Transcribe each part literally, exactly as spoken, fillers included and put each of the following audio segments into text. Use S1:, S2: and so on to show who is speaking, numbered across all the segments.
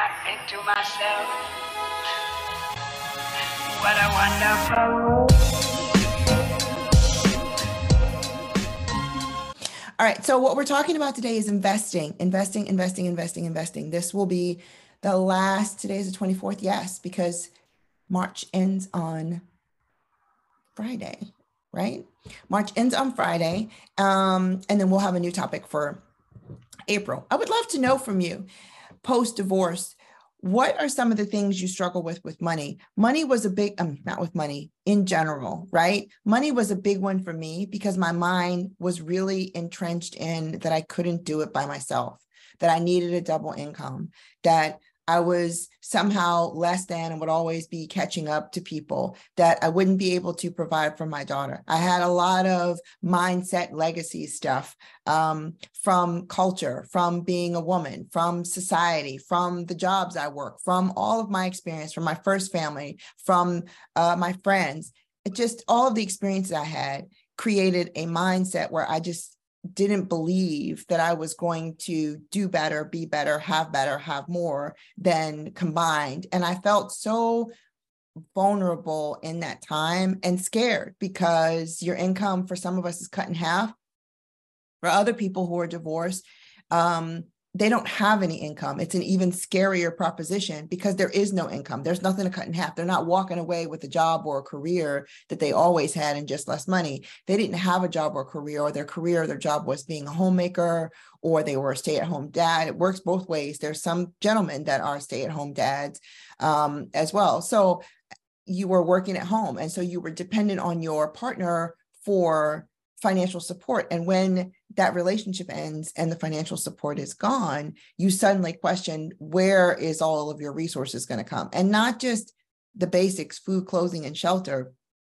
S1: I think to myself, what a wonderful world.
S2: All right. So what we're talking about today is investing, investing, investing, investing, investing. This will be the last, today is the twenty-fourth. Yes, because March ends on Friday, right? March ends on Friday. Um, and then we'll have a new topic for April. I would love to know from you, post-divorce, what are some of the things you struggle with with money? Money was a big, um, not with money, in general, right? Money was a big one for me because my mind was really entrenched in that I couldn't do it by myself, that I needed a double income, that I was somehow less than and would always be catching up to people, that I wouldn't be able to provide for my daughter. I had a lot of mindset legacy stuff um, from culture, from being a woman, from society, from the jobs I work, from all of my experience, from my first family, from uh, my friends. It just all of the experiences I had created a mindset where I just didn't believe that I was going to do better, be better, have better, have more than combined. And I felt so vulnerable in that time and scared because your income for some of us is cut in half. For other people who are divorced, um, they don't have any income. It's an even scarier proposition because there is no income. There's nothing to cut in half. They're not walking away with a job or a career that they always had and just less money. They didn't have a job or a career, or their career, their job was being a homemaker, or they were a stay-at-home dad. It works both ways. There's some gentlemen that are stay-at-home dads um, as well. So you were working at home. And so you were dependent on your partner for financial support. And when that relationship ends and the financial support is gone, you suddenly question, where is all of your resources going to come? And not just the basics, food, clothing, and shelter,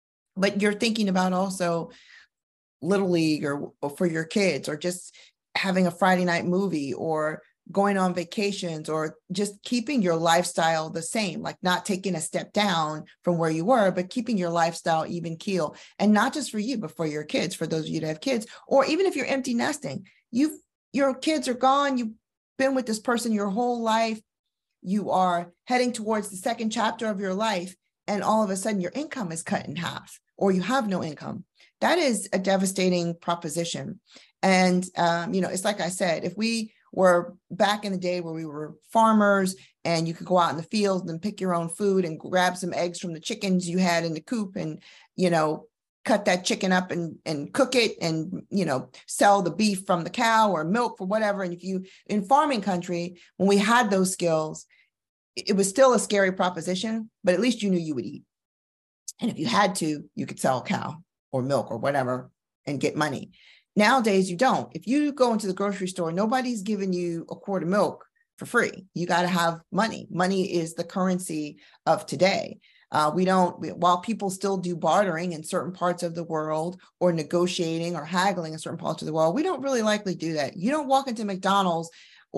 S2: but you're thinking about also Little League or, or for your kids, or just having a Friday night movie, or going on vacations, or just keeping your lifestyle the same, like not taking a step down from where you were, but keeping your lifestyle even keel. And not just for you, but for your kids, for those of you that have kids, or even if you're empty nesting, you've, your kids are gone, you've been with this person your whole life, you are heading towards the second chapter of your life, and all of a sudden your income is cut in half, or you have no income. That is a devastating proposition. And, um, you know, it's like I said, if we were back in the day where we were farmers and you could go out in the fields and pick your own food and grab some eggs from the chickens you had in the coop and, you know, cut that chicken up and, and cook it and, you know, sell the beef from the cow or milk for whatever. And if you, in farming country, when we had those skills, it was still a scary proposition, but at least you knew you would eat. And if you had to, you could sell a cow or milk or whatever and get money. Nowadays, you don't. If you go into the grocery store, nobody's giving you a quart of milk for free. You got to have money. Money is the currency of today. Uh, we don't, we, while people still do bartering in certain parts of the world, or negotiating or haggling in certain parts of the world, we don't really likely do that. You don't walk into McDonald's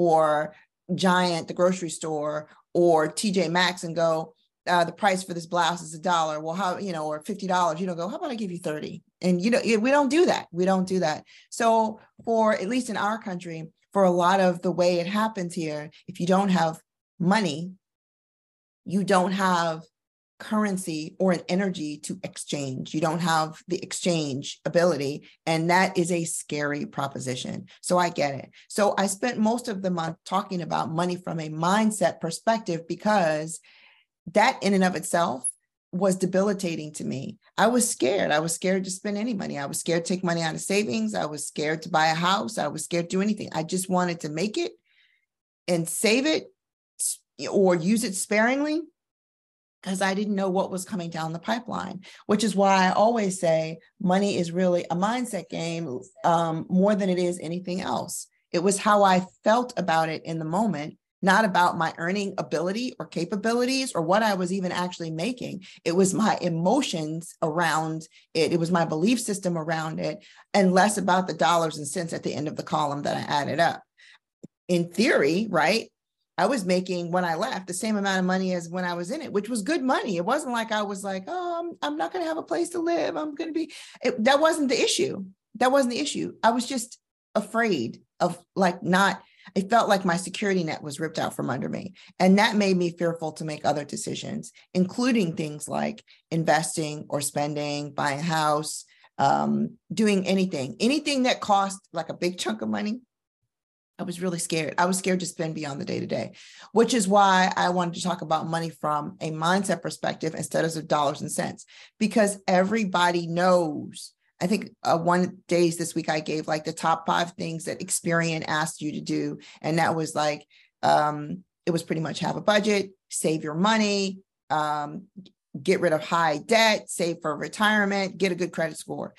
S2: or Giant, the grocery store, or T J Maxx and go, uh, the price for this blouse is a dollar. Well, how, you know, or fifty dollars, you don't go, how about I give you thirty? And, you know, we don't do that. We don't do that. So for, at least in our country, for a lot of the way it happens here, if you don't have money, you don't have currency or an energy to exchange. You don't have the exchange ability. And that is a scary proposition. So I get it. So I spent most of the month talking about money from a mindset perspective, because that in and of itself was debilitating to me. I was scared. I was scared to spend any money. I was scared to take money out of savings. I was scared to buy a house. I was scared to do anything. I just wanted to make it and save it or use it sparingly, because I didn't know what was coming down the pipeline, which is why I always say money is really a mindset game um, more than it is anything else. It was how I felt about it in the moment, not about my earning ability or capabilities or what I was even actually making. It was my emotions around it. It was my belief system around it, and less about the dollars and cents at the end of the column that I added up. In theory, right, I was making, when I left, the same amount of money as when I was in it, which was good money. It wasn't like I was like, oh, I'm, I'm not going to have a place to live. I'm going to be, it, that wasn't the issue. That wasn't the issue. I was just afraid of like not I felt like my security net was ripped out from under me. And that made me fearful to make other decisions, including things like investing or spending, buying a house, um, doing anything, anything that cost like a big chunk of money. I was really scared. I was scared to spend beyond the day to day, which is why I wanted to talk about money from a mindset perspective instead of dollars and cents, because everybody knows. I think uh, one days this week I gave like the top five things that Experian asked you to do. And that was like, um, it was pretty much have a budget, save your money, um, get rid of high debt, save for retirement, get a good credit score.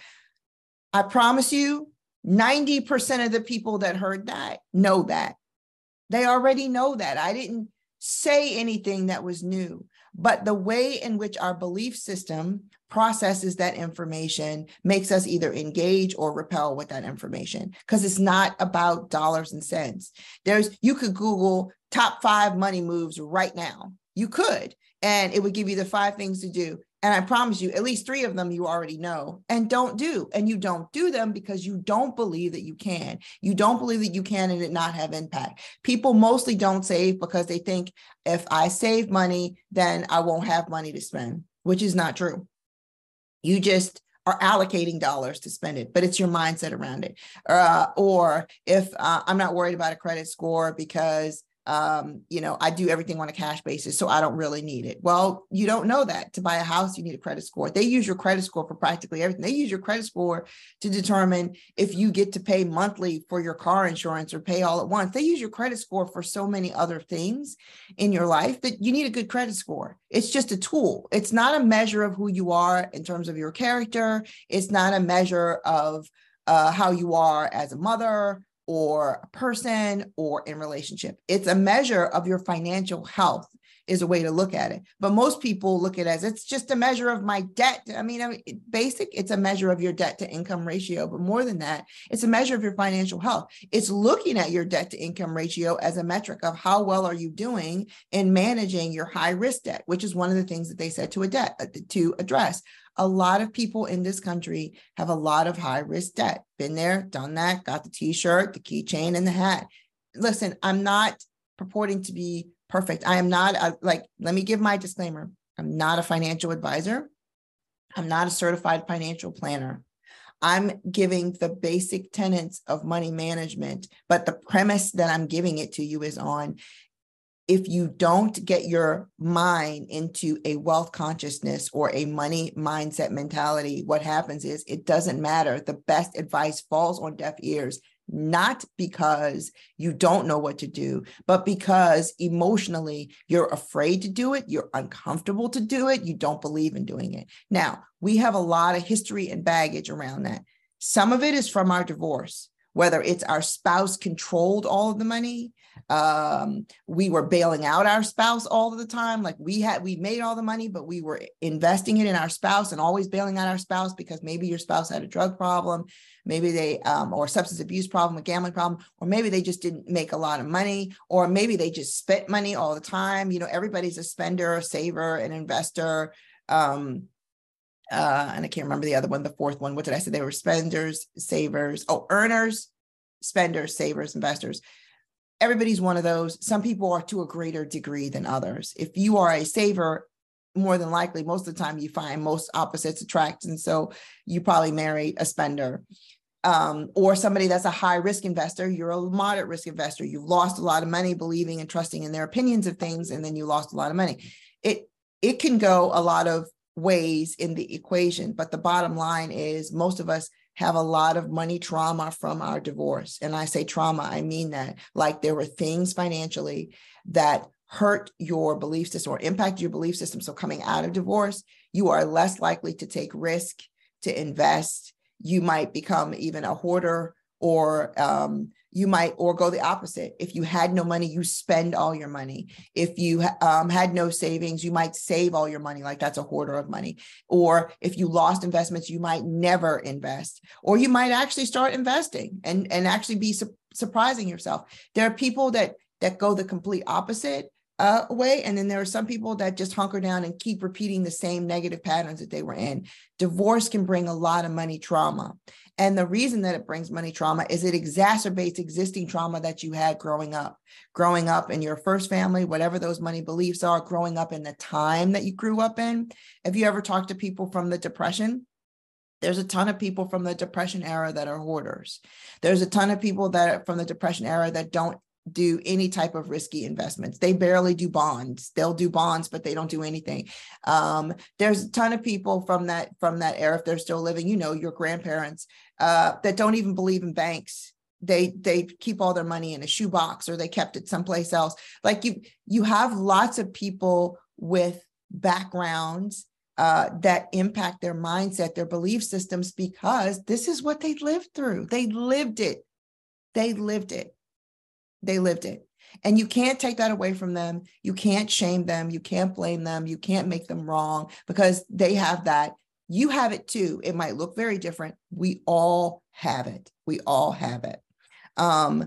S2: I promise you, ninety percent of the people that heard that know that. They already know that. I didn't say anything that was new, but the way in which our belief system processes that information makes us either engage or repel with that information, because it's not about dollars and cents. There's, you could Google top five money moves right now. You could, and it would give you the five things to do. And I promise you, at least three of them you already know and don't do. And you don't do them because you don't believe that you can. You don't believe that you can and it not have impact. People mostly don't save because they think if I save money, then I won't have money to spend, which is not true. You just are allocating dollars to spend it, but it's your mindset around it. Uh, or if uh, I'm not worried about a credit score because Um, you know, I do everything on a cash basis, so I don't really need it. Well, you don't know that. To buy a house, you need a credit score. They use your credit score for practically everything. They use your credit score to determine if you get to pay monthly for your car insurance or pay all at once. They use your credit score for so many other things in your life that you need a good credit score. It's just a tool. It's not a measure of who you are in terms of your character. It's not a measure of uh, how you are as a mother or a person or in relationship. It's a measure of your financial health is a way to look at it. But most people look at it as it's just a measure of my debt. I mean, I mean, basic, it's a measure of your debt to income ratio. But more than that, it's a measure of your financial health. It's looking at your debt to income ratio as a metric of how well are you doing in managing your high risk debt, which is one of the things that they said to a debt to address. A lot of people in this country have a lot of high risk debt. Been there, done that, got the t-shirt, the keychain, and the hat. Listen, I'm not purporting to be perfect. I am not a, like, let me give my disclaimer. I'm not a financial advisor. I'm not a certified financial planner. I'm giving the basic tenets of money management, but the premise that I'm giving it to you is on, if you don't get your mind into a wealth consciousness or a money mindset mentality, what happens is it doesn't matter. The best advice falls on deaf ears, not because you don't know what to do, but because emotionally you're afraid to do it. You're uncomfortable to do it. You don't believe in doing it. Now, we have a lot of history and baggage around that. Some of it is from our divorce, whether it's our spouse controlled all of the money. Um, we were bailing out our spouse all of the time. Like we had, we made all the money, but we were investing it in our spouse and always bailing out our spouse because maybe your spouse had a drug problem, maybe they, um, or substance abuse problem, a gambling problem, or maybe they just didn't make a lot of money, or maybe they just spent money all the time. You know, everybody's a spender, a saver, an investor. Um, uh, and I can't remember the other one, the fourth one. What did I say? They were spenders, savers, oh, earners, spenders, savers, investors. Everybody's one of those. Some people are to a greater degree than others. If you are a saver, more than likely, most of the time you find most opposites attract. And so you probably married a spender. Um, or somebody that's a high risk investor, you're a moderate risk investor. You've lost a lot of money believing and trusting in their opinions of things, and then you lost a lot of money. It, it can go a lot of ways in the equation, but the bottom line is most of us have a lot of money trauma from our divorce. And I say trauma, I mean that. Like there were things financially that hurt your belief system or impacted your belief system. So coming out of divorce, you are less likely to take risk, to invest. You might become even a hoarder, or um, you might, or go the opposite. If you had no money, you spend all your money. If you um, had no savings, you might save all your money, like that's a hoarder of money. Or if you lost investments, you might never invest, or you might actually start investing and, and actually be su- surprising yourself. There are people that, that go the complete opposite uh, way. And then there are some people that just hunker down and keep repeating the same negative patterns that they were in. Divorce can bring a lot of money trauma. And the reason that it brings money trauma is it exacerbates existing trauma that you had growing up, growing up in your first family, whatever those money beliefs are, growing up in the time that you grew up in. Have you ever talked to people from the Depression? There's a ton of people from the Depression era that are hoarders. There's a ton of people that are from the Depression era that don't do any type of risky investments. They barely do bonds. They'll do bonds, but they don't do anything. Um, there's a ton of people from that from that era, if they're still living, you know, your grandparents, uh, that don't even believe in banks. They they keep all their money in a shoebox, or they kept it someplace else. Like you, you have lots of people with backgrounds uh, that impact their mindset, their belief systems, because this is what they lived through. They lived it. They lived it. They lived it. And you can't take that away from them. You can't shame them. You can't blame them. You can't make them wrong because they have that. You have it too. It might look very different. We all have it. We all have it. Um,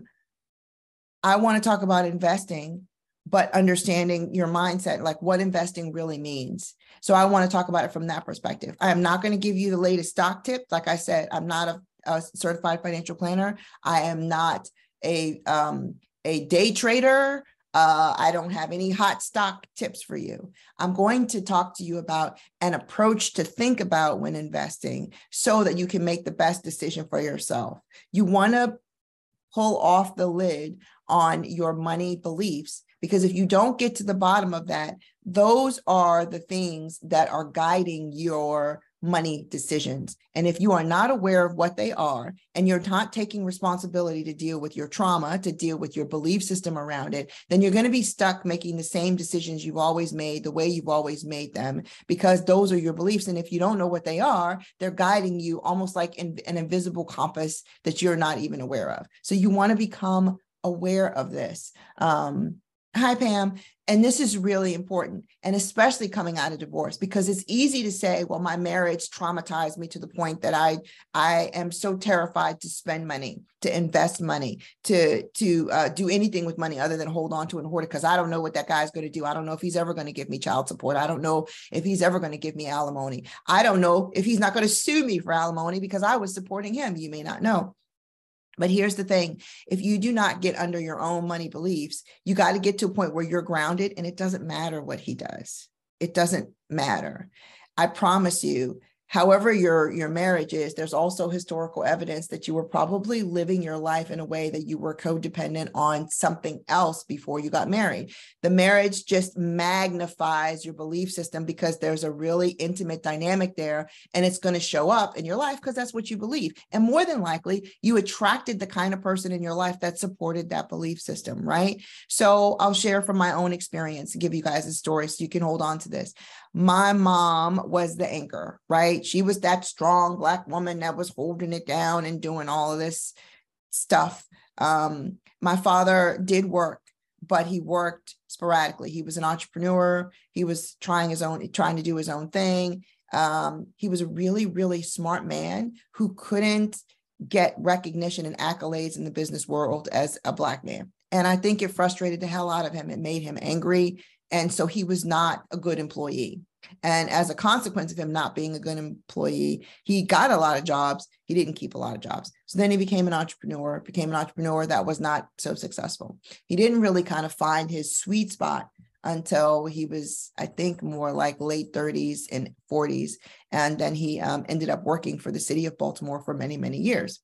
S2: I want to talk about investing, but understanding your mindset, like what investing really means. So I want to talk about it from that perspective. I am not going to give you the latest stock tips. Like I said, I'm not a, a certified financial planner. I am not a um, a day trader. Uh, I don't have any hot stock tips for you. I'm going to talk to you about an approach to think about when investing so that you can make the best decision for yourself. You want to pull off the lid on your money beliefs, because if you don't get to the bottom of that, those are the things that are guiding your money decisions. And if you are not aware of what they are, and you're not taking responsibility to deal with your trauma, to deal with your belief system around it, then you're going to be stuck making the same decisions you've always made, the way you've always made them, because those are your beliefs. And if you don't know what they are, they're guiding you almost like in, an invisible compass that you're not even aware of. So you want to become aware of this. Um, Hi, Pam. And this is really important, and especially coming out of divorce, because it's easy to say, well, my marriage traumatized me to the point that I, I am so terrified to spend money, to invest money, to, to uh, do anything with money other than hold on to it and hoard it, because I don't know what that guy's going to do. I don't know if he's ever going to give me child support. I don't know if he's ever going to give me alimony. I don't know if he's not going to sue me for alimony because I was supporting him. You may not know. But here's the thing, if you do not get under your own money beliefs, you got to get to a point where you're grounded, and it doesn't matter what he does. It doesn't matter. I promise you, however your, your marriage is, there's also historical evidence that you were probably living your life in a way that you were codependent on something else before you got married. The marriage just magnifies your belief system because there's a really intimate dynamic there, and it's going to show up in your life because that's what you believe. And more than likely, you attracted the kind of person in your life that supported that belief system, right? So I'll share from my own experience and give you guys a story so you can hold on to this. My mom was the anchor, right? She was that strong Black woman that was holding it down and doing all of this stuff. Um, my father did work, but he worked sporadically. He was an entrepreneur. He was trying his own, trying to do his own thing. Um, he was a really, really smart man who couldn't get recognition and accolades in the business world as a Black man. And I think it frustrated the hell out of him. It made him angry. And so he was not a good employee. And as a consequence of him not being a good employee, he got a lot of jobs. He didn't keep a lot of jobs. So then he became an entrepreneur, became an entrepreneur that was not so successful. He didn't really kind of find his sweet spot until he was, I think, more like late thirties and forties. And then he um, ended up working for the city of Baltimore for many, many years.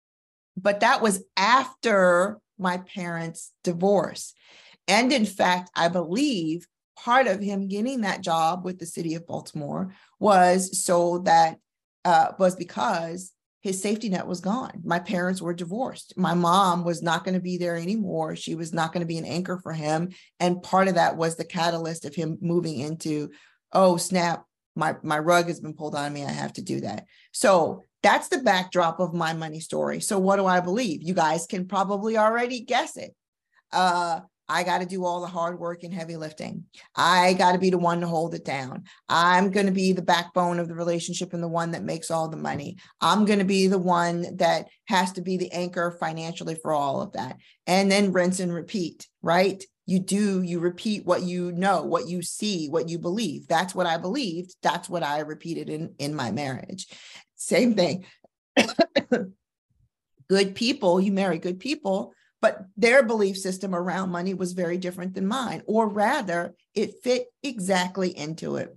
S2: But that was after my parents' divorce. And in fact, I believe part of him getting that job with the city of Baltimore was so that uh, was because his safety net was gone. My parents were divorced. My mom was not going to be there anymore. She was not going to be an anchor for him. And part of that was the catalyst of him moving into, oh, snap, my, my rug has been pulled on me. I have to do that. So that's the backdrop of my money story. So what do I believe? You guys can probably already guess it. Uh, I got to do all the hard work and heavy lifting. I got to be the one to hold it down. I'm going to be the backbone of the relationship and the one that makes all the money. I'm going to be the one that has to be the anchor financially for all of that. And then rinse and repeat, right? You do, you repeat what you know, what you see, what you believe. That's what I believed. That's what I repeated in, in my marriage. Same thing. Good people, you marry good people, but their belief system around money was very different than mine, or rather, it fit exactly into it.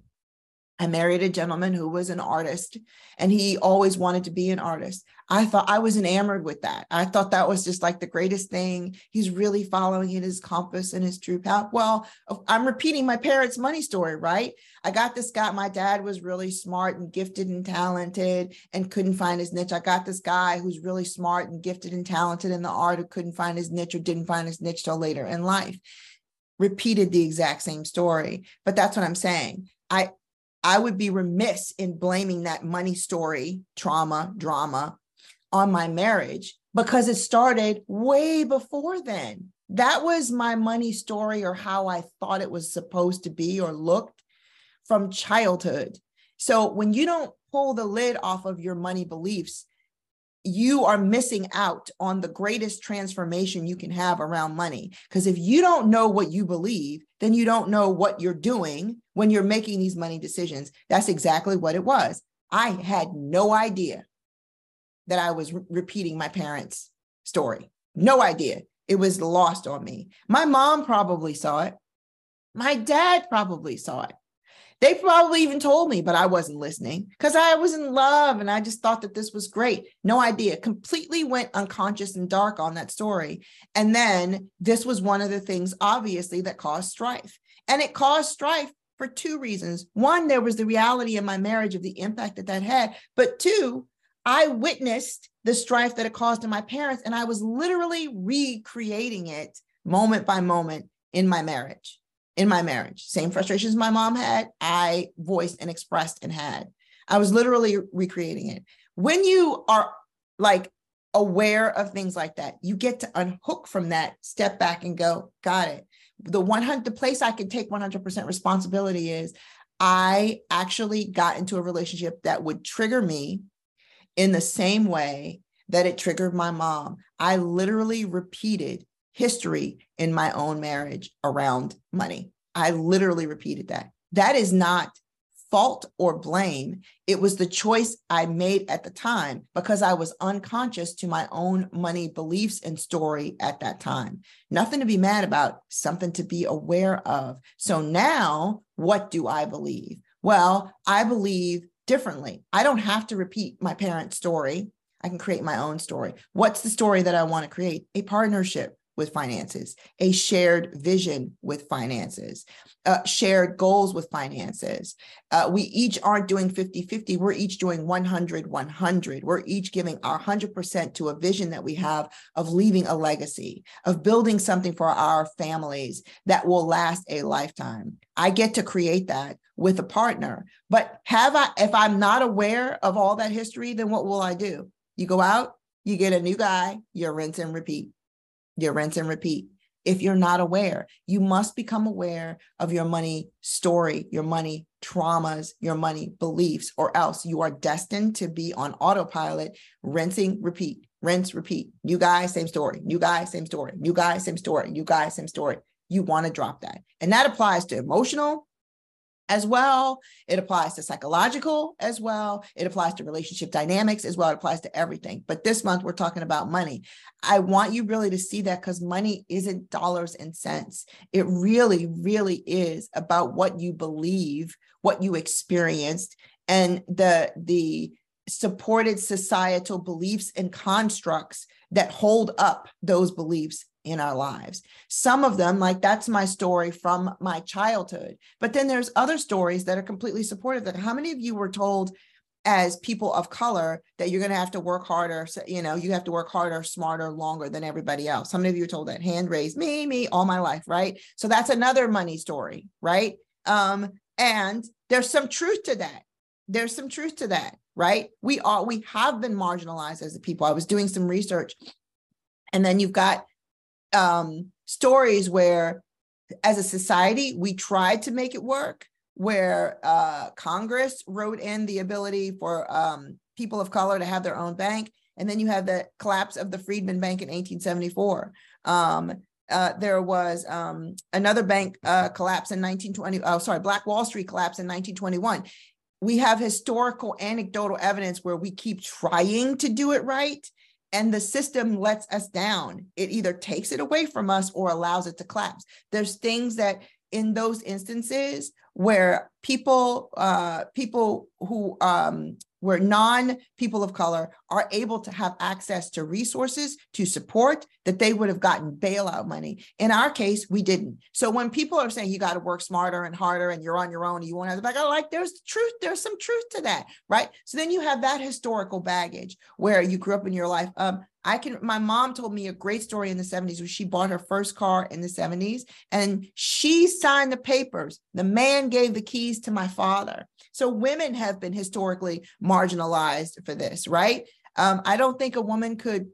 S2: I married a gentleman who was an artist, and he always wanted to be an artist. I thought I was enamored with that. I thought that was just like the greatest thing. He's really following in his compass and his true path. Well, I'm repeating my parents' money story, right? I got this guy. My dad was really smart and gifted and talented and couldn't find his niche. I got this guy who's really smart and gifted and talented in the art who couldn't find his niche or didn't find his niche till later in life. Repeated the exact same story. But that's what I'm saying. I I would be remiss in blaming that money story, trauma, drama on my marriage, because it started way before then. That was my money story, or how I thought it was supposed to be or looked, from childhood. So when you don't pull the lid off of your money beliefs, you are missing out on the greatest transformation you can have around money. Because if you don't know what you believe, then you don't know what you're doing when you're making these money decisions. That's exactly what it was. I had no idea that I was re- repeating my parents' story. No idea. It was lost on me. My mom probably saw it. My dad probably saw it. They probably even told me, but I wasn't listening because I was in love and I just thought that this was great. No idea. Completely went unconscious and dark on that story. And then this was one of the things, obviously, that caused strife. And it caused strife for two reasons. One, there was the reality in my marriage of the impact that that had. But two, I witnessed the strife that it caused in my parents, and I was literally recreating it moment by moment in my marriage. In my marriage, same frustrations my mom had, I voiced and expressed and had. I was literally recreating it. When you are like aware of things like that, you get to unhook from that, step back and go, got it. The one hundred, the place I can take one hundred percent responsibility is I actually got into a relationship that would trigger me in the same way that it triggered my mom. I literally repeated history in my own marriage around money. I literally repeated that. That is not fault or blame. It was the choice I made at the time because I was unconscious to my own money beliefs and story at that time. Nothing to be mad about, something to be aware of. So now, what do I believe? Well, I believe differently. I don't have to repeat my parents' story. I can create my own story. What's the story that I want to create? A partnership with finances, a shared vision with finances, uh, shared goals with finances. Uh, we each aren't doing fifty fifty. We're each doing one hundred one hundred. We're each giving our one hundred percent to a vision that we have of leaving a legacy, of building something for our families that will last a lifetime. I get to create that with a partner. But have I, if I'm not aware of all that history, then what will I do? You go out, you get a new guy, you rinse and repeat. You rinse and repeat. If you're not aware, you must become aware of your money story, your money traumas, your money beliefs, or else you are destined to be on autopilot, rinsing, repeat, rinse, repeat. New guy, same story. New guy, same story. New guy, same story. New guy, same story. You want to drop that. And that applies to emotional as well. It applies to psychological as well. It applies to relationship dynamics as well. It applies to everything. But this month, we're talking about money. I want you really to see that because money isn't dollars and cents. It really, really is about what you believe, what you experienced, and the, the supported societal beliefs and constructs that hold up those beliefs in our lives. Some of them, like that's my story from my childhood, but then there's other stories that are completely supportive. That how many of you were told as people of color that you're going to have to work harder, so, you know, you have to work harder, smarter, longer than everybody else? How many of you were told that? Hand raised, me, me, all my life, right? So that's another money story, right? Um, and there's some truth to that. There's some truth to that, right? We are, we have been marginalized as a people. I was doing some research, and then you've got Um, stories where as a society, we tried to make it work, where uh, Congress wrote in the ability for um, people of color to have their own bank. And then you have the collapse of the Freedman Bank in eighteen seventy-four. Um, uh, there was um, another bank uh, collapse in nineteen twenty. Oh, sorry, Black Wall Street collapse in nineteen twenty-one. we have historical anecdotal evidence where we keep trying to do it right, and the system lets us down. It either takes it away from us or allows it to collapse. There's things that in those instances where people, uh, people who um, were non-people of color are able to have access to resources to support, that they would have gotten bailout money. In our case, we didn't. So when people are saying you got to work smarter and harder and you're on your own and you won't have the back, I'm like, there's truth, there's some truth to that, right? So then you have that historical baggage where you grew up in your life. Um, I can, my mom told me a great story in the seventies where she bought her first car in the seventies and she signed the papers. The man gave the keys to my father. So women have been historically marginalized for this, right? Um, I don't think a woman could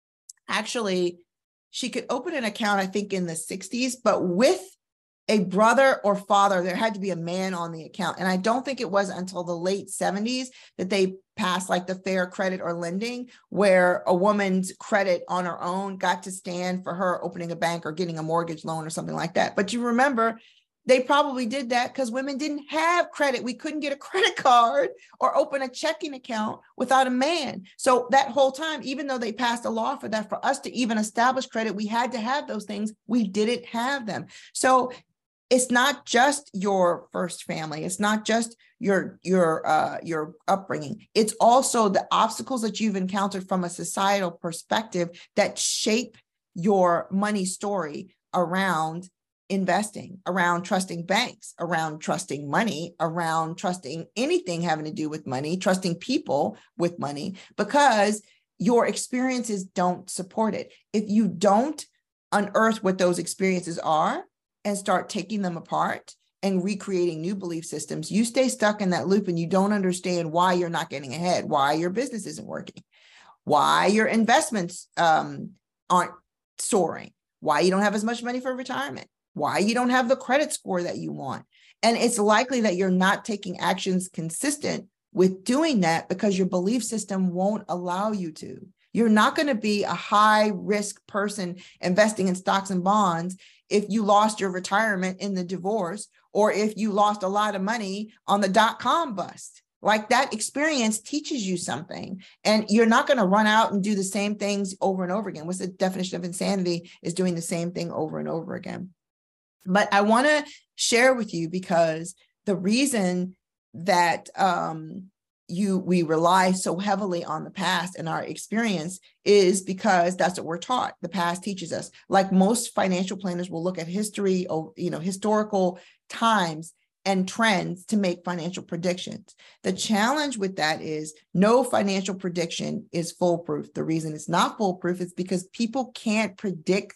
S2: actually, she could open an account, I think in the sixties, but with a brother or father, there had to be a man on the account. And I don't think it was until the late seventies that they passed like the Fair Credit or Lending, where a woman's credit on her own got to stand for her opening a bank or getting a mortgage loan or something like that. But you remember, they probably did that because women didn't have credit. We couldn't get a credit card or open a checking account without a man. So that whole time, even though they passed a law for that, for us to even establish credit, we had to have those things. We didn't have them. So it's not just your first family. It's not just your, your, uh, your upbringing. It's also the obstacles that you've encountered from a societal perspective that shape your money story around investing, around trusting banks, around trusting money, around trusting anything having to do with money, trusting people with money, because your experiences don't support it. If you don't unearth what those experiences are and start taking them apart and recreating new belief systems, you stay stuck in that loop and you don't understand why you're not getting ahead, why your business isn't working, why your investments um, aren't soaring, why you don't have as much money for retirement, why you don't have the credit score that you want. And it's likely that you're not taking actions consistent with doing that because your belief system won't allow you to. You're not going to be a high risk person investing in stocks and bonds if you lost your retirement in the divorce or if you lost a lot of money on the dot-com bust. Like, that experience teaches you something, and you're not going to run out and do the same things over and over again. What's the definition of insanity? Is doing the same thing over and over again. But I want to share with you, because the reason that um, you we rely so heavily on the past and our experience is because that's what we're taught. The past teaches us. Like most financial planners will look at history, or you know, historical times and trends to make financial predictions. The challenge with that is no financial prediction is foolproof. The reason it's not foolproof is because people can't predict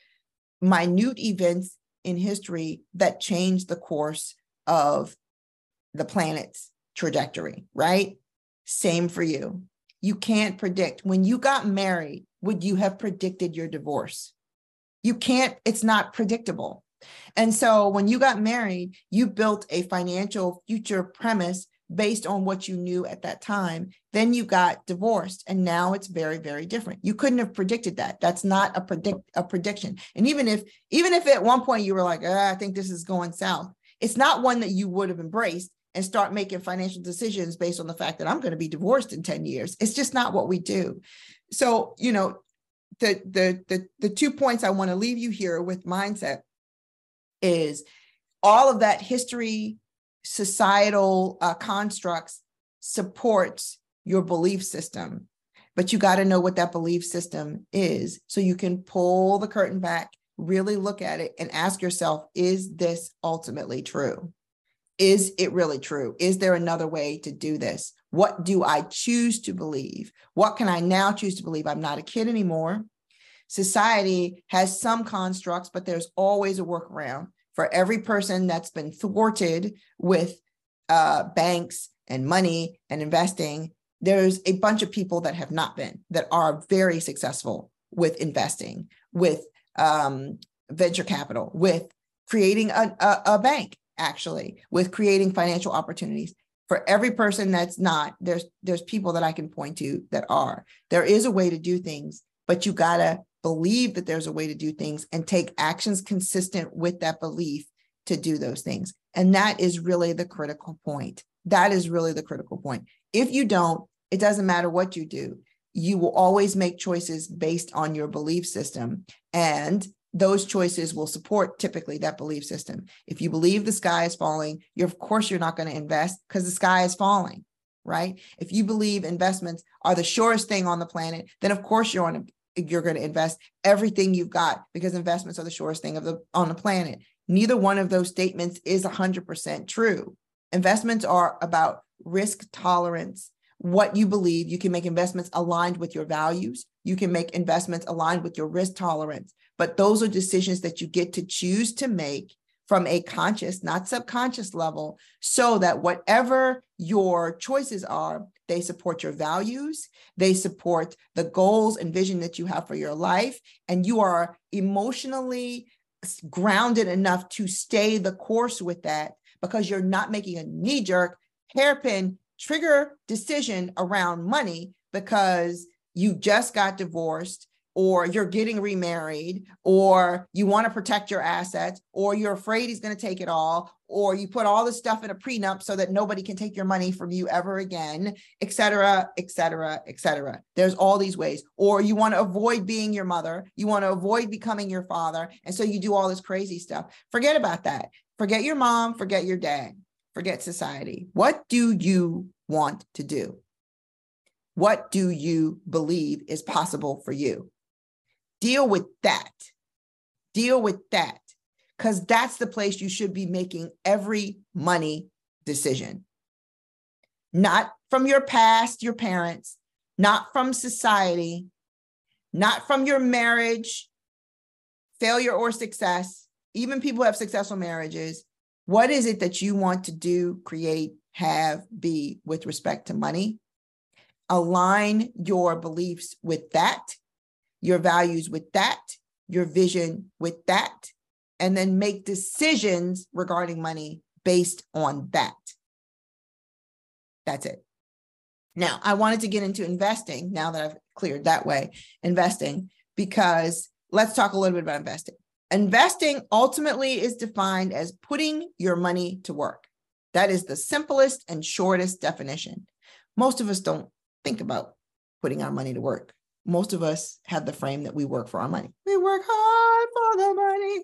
S2: minute events in history that change the course of the planet's trajectory, right? Same for you. You can't predict. When you got married, would you have predicted your divorce? You can't, it's not predictable. And so when you got married, you built a financial future premise based on what you knew at that time. Then you got divorced, and now it's very, very different. You couldn't have predicted that. That's not a predict a prediction. And even if even if at one point you were like, ah, I think this is going south, it's not one that you would have embraced and start making financial decisions based on the fact that I'm going to be divorced in ten years. It's just not what we do. So, you know, the the the, the two points I want to leave you here with mindset is all of that history, societal uh, constructs supports your belief system, but you got to know what that belief system is so you can pull the curtain back, really look at it and ask yourself, is this ultimately true? Is it really true? Is there another way to do this? What do I choose to believe? What can I now choose to believe? I'm not a kid anymore. Society has some constructs, but there's always a workaround. For every person that's been thwarted with uh, banks and money and investing, there's a bunch of people that have not been, that are very successful with investing, with um, venture capital, with creating a, a, a bank, actually, with creating financial opportunities. For every person that's not, there's there's people that I can point to that are. There is a way to do things, but you gotta believe that there's a way to do things and take actions consistent with that belief to do those things. And that is really the critical point. That is really the critical point. If you don't, it doesn't matter what you do. You will always make choices based on your belief system. And those choices will support typically that belief system. If you believe the sky is falling, you're, of course, you're not going to invest because the sky is falling, right? If you believe investments are the surest thing on the planet, then of course you're on a, you're going to invest everything you've got because investments are the surest thing of the on the planet. Neither one of those statements is one hundred percent true. Investments are about risk tolerance, what you believe. You can make investments aligned with your values. You can make investments aligned with your risk tolerance. But those are decisions that you get to choose to make from a conscious, not subconscious level, so that whatever your choices are, they support your values, they support the goals and vision that you have for your life, and you are emotionally grounded enough to stay the course with that because you're not making a knee-jerk, hairpin trigger decision around money because you just got divorced, or you're getting remarried, or you want to protect your assets, or you're afraid he's going to take it all, or you put all this stuff in a prenup so that nobody can take your money from you ever again, et cetera, et cetera, et cetera. There's all these ways. Or you want to avoid being your mother. You want to avoid becoming your father. And so you do all this crazy stuff. Forget about that. Forget your mom, forget your dad, forget society. What do you want to do? What do you believe is possible for you? Deal with that. Deal with that. Because that's the place you should be making every money decision. Not from your past, your parents, not from society, not from your marriage, failure or success. Even people who have successful marriages. What is it that you want to do, create, have, be with respect to money? Align your beliefs with that, your values with that, your vision with that, and then make decisions regarding money based on that. That's it. Now, I wanted to get into investing now that I've cleared that way, investing, because let's talk a little bit about investing. Investing ultimately is defined as putting your money to work. That is the simplest and shortest definition. Most of us don't think about putting our money to work. Most of us have the frame that we work for our money. We work hard for the money.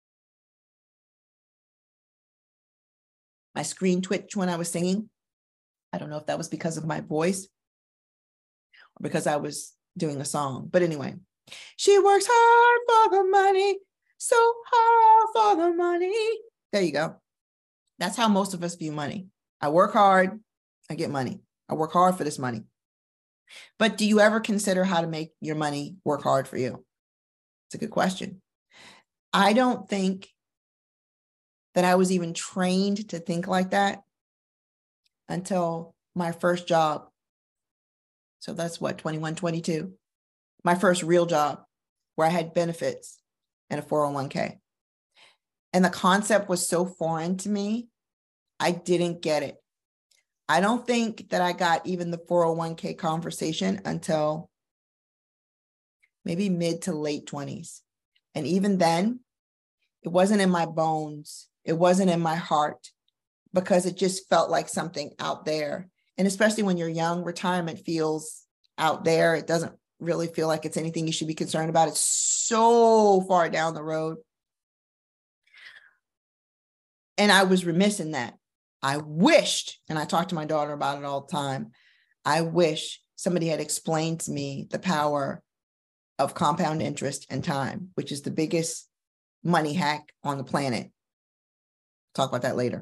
S2: My screen twitched when I was singing. I don't know if that was because of my voice or because I was doing a song. But anyway, she works hard for the money, so hard for the money. There you go. That's how most of us view money. I work hard, I get money. I work hard for this money. But do you ever consider how to make your money work hard for you? It's a good question. I don't think that I was even trained to think like that until my first job. So that's what, twenty-one, twenty-two. My first real job where I had benefits and a four oh one k. And the concept was so foreign to me, I didn't get it. I don't think that I got even the four oh one k conversation until maybe mid to late twenties. And even then, it wasn't in my bones. It wasn't in my heart because it just felt like something out there. And especially when you're young, retirement feels out there. It doesn't really feel like it's anything you should be concerned about. It's so far down the road. And I was remiss in that. I wished, and I talk to my daughter about it all the time, I wish somebody had explained to me the power of compound interest and time, which is the biggest money hack on the planet. Talk about that later.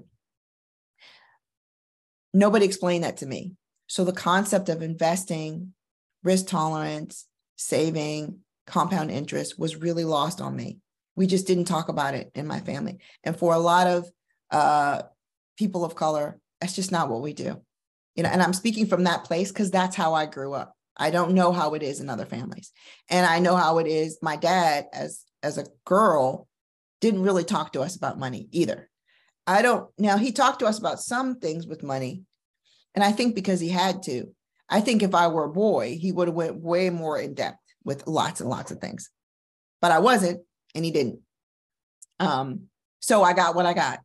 S2: Nobody explained that to me. So the concept of investing, risk tolerance, saving, compound interest was really lost on me. We just didn't talk about it in my family. And for a lot of uh, people of color, that's just not what we do. You know, and I'm speaking from that place because that's how I grew up. I don't know how it is in other families. And I know how it is. My dad, as, as a girl, didn't really talk to us about money either. I don't, now he talked to us about some things with money. And I think because he had to. I think if I were a boy, he would have went way more in depth with lots and lots of things. But I wasn't, and he didn't. Um, so I got what I got.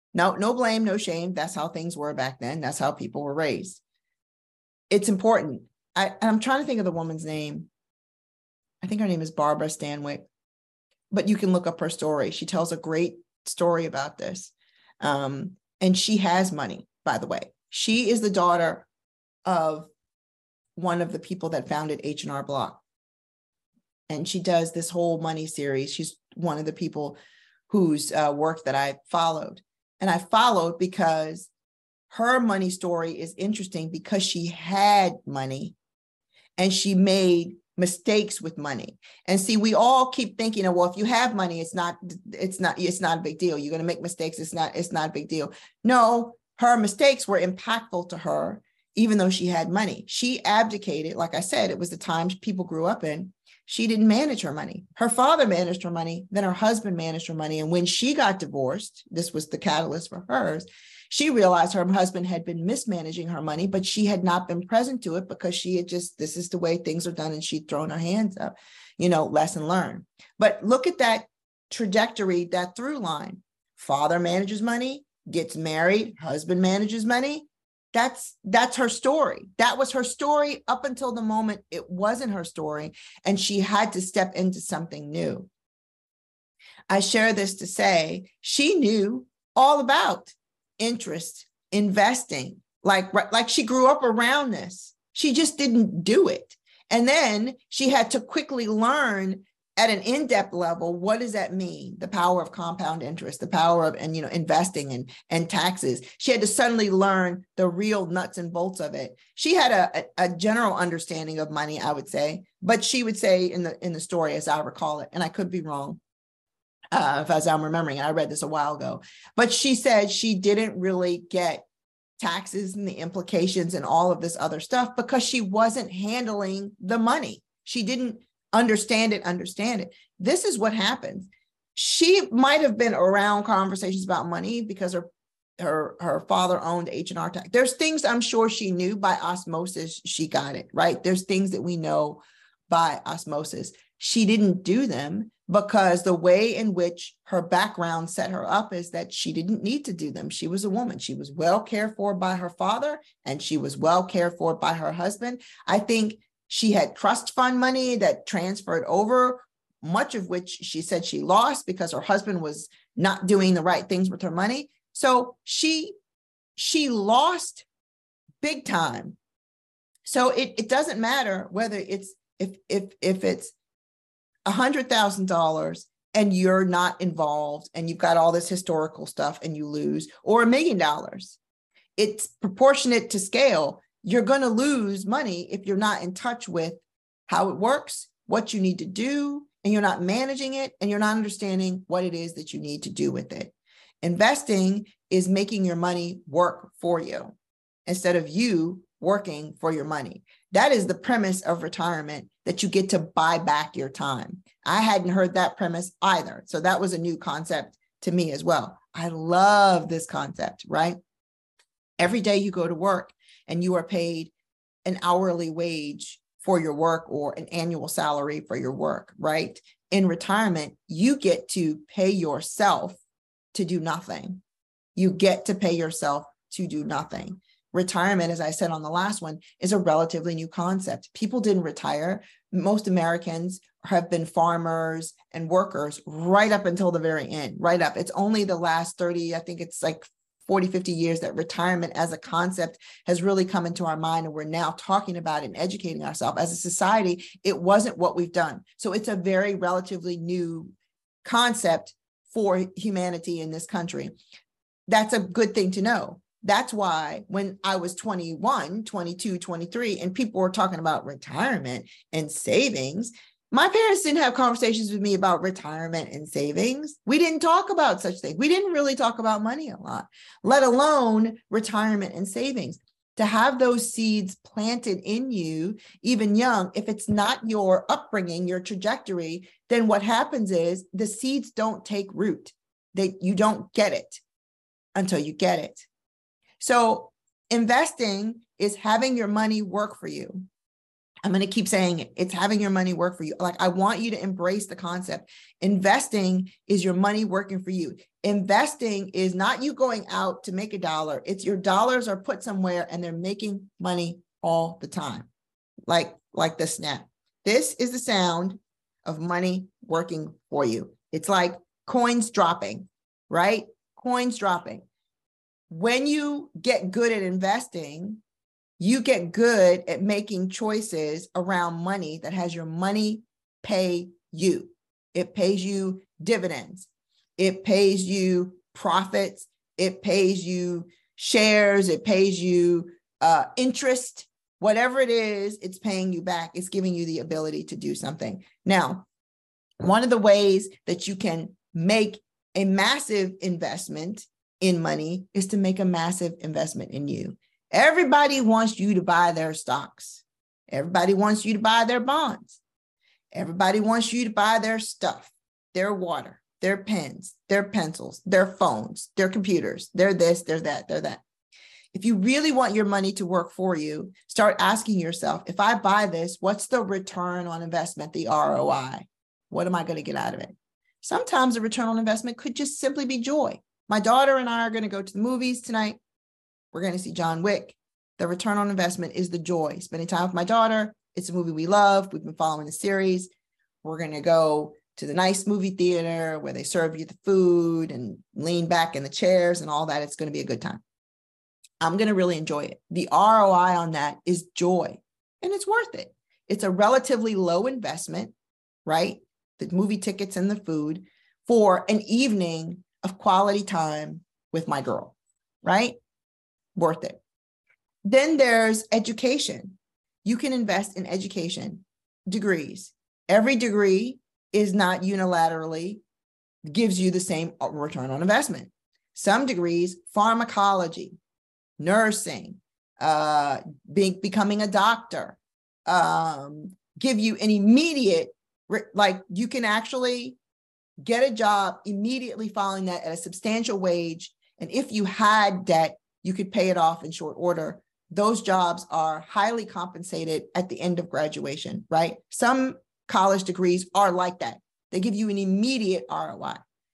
S2: No, no blame, no shame. That's how things were back then. That's how people were raised. It's important. I, I'm trying to think of the woman's name. I think her name is Barbara Stanwyck, but you can look up her story. She tells a great story about this. Um, and she has money, by the way. She is the daughter of one of the people that founded H and R Block. And she does this whole money series. She's one of the people whose uh, work that I followed. And I followed because her money story is interesting because she had money and she made mistakes with money. And see, we all keep thinking, oh, well, if you have money, it's not, it's not, it's not a big deal. You're going to make mistakes. It's not, it's not a big deal. No, her mistakes were impactful to her, even though she had money. She abdicated. Like I said, it was the times people grew up in. She didn't manage her money. Her father managed her money. Then her husband managed her money. And when she got divorced, this was the catalyst for hers. She realized her husband had been mismanaging her money, but she had not been present to it because she had just, this is the way things are done. And she'd thrown her hands up, you know, lesson learned. But look at that trajectory, that through line. Father manages money, gets married, husband manages money. That's that's her story. That was her story up until the moment it wasn't her story, and she had to step into something new. I share this to say she knew all about interest, investing, like, like she grew up around this. She just didn't do it. And then she had to quickly learn at an in-depth level, what does that mean? The power of compound interest, the power of, and, you know, investing and, and taxes. She had to suddenly learn the real nuts and bolts of it. She had a, a, a general understanding of money, I would say, but she would say in the, in the story, as I recall it, and I could be wrong, uh, as I'm remembering, I read this a while ago, but she said she didn't really get taxes and the implications and all of this other stuff because she wasn't handling the money. She didn't understand it, understand it. This is what happens. She might have been around conversations about money because her her her father owned H and R Tax. There's things I'm sure she knew by osmosis. She got it, right? There's things that we know by osmosis. She didn't do them because the way in which her background set her up is that she didn't need to do them. She was a woman. She was well cared for by her father, and she was well cared for by her husband. I think she had trust fund money that transferred over, much of which she said she lost because her husband was not doing the right things with her money. So she, she lost big time. So it, it doesn't matter whether it's, if, if, if it's one hundred thousand dollars and you're not involved and you've got all this historical stuff and you lose, or a million dollars, it's proportionate to scale. You're going to lose money if you're not in touch with how it works, what you need to do, and you're not managing it, and you're not understanding what it is that you need to do with it. Investing is making your money work for you instead of you working for your money. That is the premise of retirement, that you get to buy back your time. I hadn't heard that premise either. So that was a new concept to me as well. I love this concept, right? Every day you go to work, and you are paid an hourly wage for your work or an annual salary for your work, right? In retirement, you get to pay yourself to do nothing. You get to pay yourself to do nothing. Retirement, as I said on the last one, is a relatively new concept. People didn't retire. Most Americans have been farmers and workers right up until the very end, right up. It's only the last thirty, I think it's like forty, fifty years that retirement as a concept has really come into our mind, and we're now talking about it and educating ourselves. As a society, it wasn't what we've done. So it's a very relatively new concept for humanity in this country. That's a good thing to know. That's why when I was twenty-one, twenty-two, twenty-three, and people were talking about retirement and savings, my parents didn't have conversations with me about retirement and savings. We didn't talk about such things. We didn't really talk about money a lot, let alone retirement and savings. To have those seeds planted in you, even young, if it's not your upbringing, your trajectory, then what happens is the seeds don't take root. They, you don't get it until you get it. So investing is having your money work for you. I'm going to keep saying it. It's having your money work for you. Like, I want you to embrace the concept. Investing is your money working for you. Investing is not you going out to make a dollar. It's your dollars are put somewhere and they're making money all the time. Like, like the snap. This is the sound of money working for you. It's like coins dropping, right? Coins dropping. When you get good at investing, you get good at making choices around money that has your money pay you. It pays you dividends. It pays you profits. It pays you shares. It pays you uh, interest. Whatever it is, it's paying you back. It's giving you the ability to do something. Now, one of the ways that you can make a massive investment in money is to make a massive investment in you. Everybody wants you to buy their stocks. Everybody wants you to buy their bonds. Everybody wants you to buy their stuff, their water, their pens, their pencils, their phones, their computers, their this, their that, their that. If you really want your money to work for you, start asking yourself, if I buy this, what's the return on investment, the R O I? What am I going to get out of it? Sometimes the return on investment could just simply be joy. My daughter and I are going to go to the movies tonight. We're going to see John Wick. The return on investment is the joy. Spending time with my daughter. It's a movie we love. We've been following the series. We're going to go to the nice movie theater where they serve you the food and lean back in the chairs and all that. It's going to be a good time. I'm going to really enjoy it. The R O I on that is joy, and it's worth it. It's a relatively low investment, right? The movie tickets and the food for an evening of quality time with my girl, right? Worth it. Then there's education. You can invest in education, degrees. Every degree is not unilaterally gives you the same return on investment. Some degrees, pharmacology, nursing, uh, being, becoming a doctor, um, give you an immediate, like you can actually get a job immediately following that at a substantial wage. And if you had debt, you could pay it off in short order. Those jobs are highly compensated at the end of graduation, right? Some college degrees are like that. They give you an immediate R O I.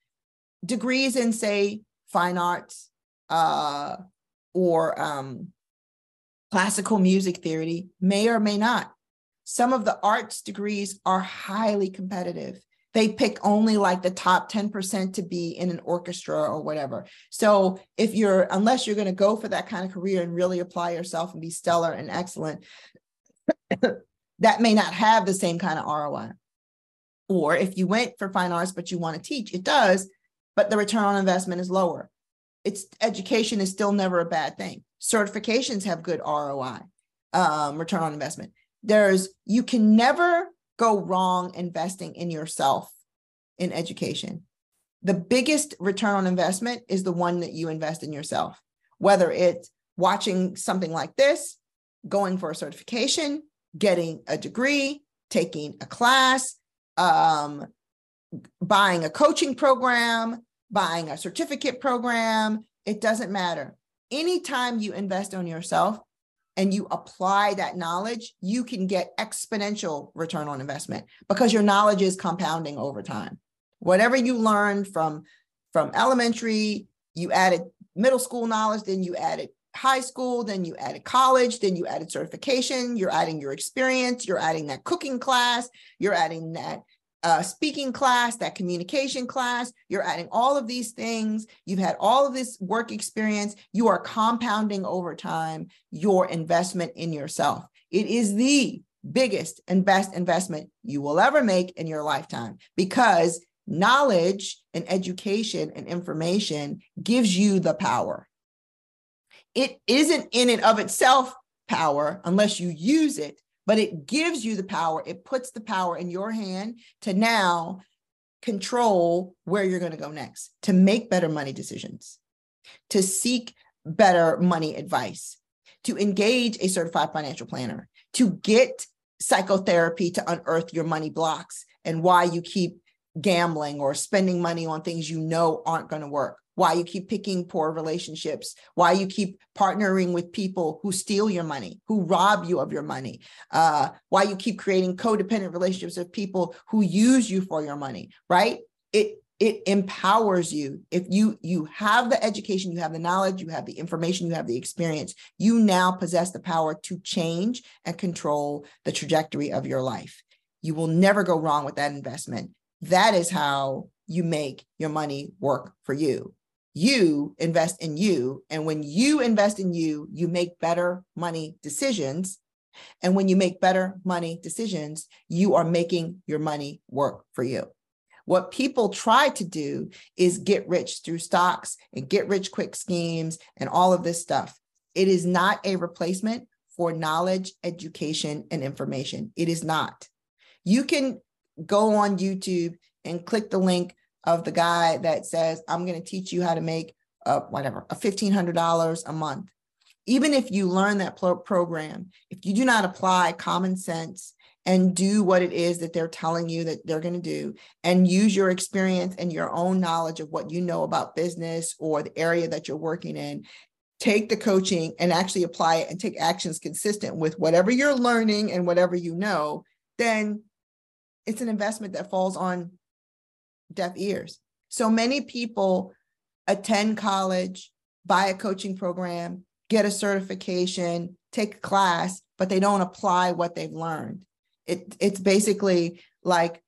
S2: Degrees in, say, fine arts uh, or um, classical music theory may or may not. Some of the arts degrees are highly competitive. They pick only like the top ten percent to be in an orchestra or whatever. So if you're, unless you're going to go for that kind of career and really apply yourself and be stellar and excellent, that may not have the same kind of R O I. Or if you went for fine arts, but you want to teach, it does, but the return on investment is lower. It's education is still never a bad thing. Certifications have good R O I, um, return on investment. There's, you can never go wrong investing in yourself in education. The biggest return on investment is the one that you invest in yourself, whether it's watching something like this, going for a certification, getting a degree, taking a class, um, buying a coaching program, buying a certificate program. It doesn't matter. Anytime you invest on yourself and you apply that knowledge, you can get exponential return on investment because your knowledge is compounding over time. Whatever you learned from, from elementary, you added middle school knowledge, then you added high school, then you added college, then you added certification, you're adding your experience, you're adding that cooking class, you're adding that uh, speaking class, that communication class, you're adding all of these things. You've had all of this work experience. You are compounding over time your investment in yourself. It is the biggest and best investment you will ever make in your lifetime because knowledge and education and information gives you the power. It isn't in and of itself power unless you use it, but it gives you the power. It puts the power in your hand to now control where you're going to go next, to make better money decisions, to seek better money advice, to engage a certified financial planner, to get psychotherapy to unearth your money blocks and why you keep gambling or spending money on things you know aren't going to work. why you keep picking poor relationships, why you keep partnering with people who steal your money, who rob you of your money, uh, why you keep creating codependent relationships with people who use you for your money, right? It it empowers you. If you you have the education, you have the knowledge, you have the information, you have the experience, you now possess the power to change and control the trajectory of your life. You will never go wrong with that investment. That is how you make your money work for you. You invest in you. And when you invest in you, you make better money decisions. And when you make better money decisions, you are making your money work for you. What people try to do is get rich through stocks and get rich quick schemes and all of this stuff. It is not a replacement for knowledge, education, and information. It is not. You can go on YouTube and click the link of the guy that says, I'm going to teach you how to make uh, whatever, a fifteen hundred dollars a month. Even if you learn that pro- program, if you do not apply common sense and do what it is that they're telling you that they're going to do, and use your experience and your own knowledge of what you know about business or the area that you're working in, take the coaching and actually apply it and take actions consistent with whatever you're learning and whatever you know, then it's an investment that falls on deaf ears. So many people attend college, buy a coaching program, get a certification, take a class, but they don't apply what they've learned. It, it's basically like,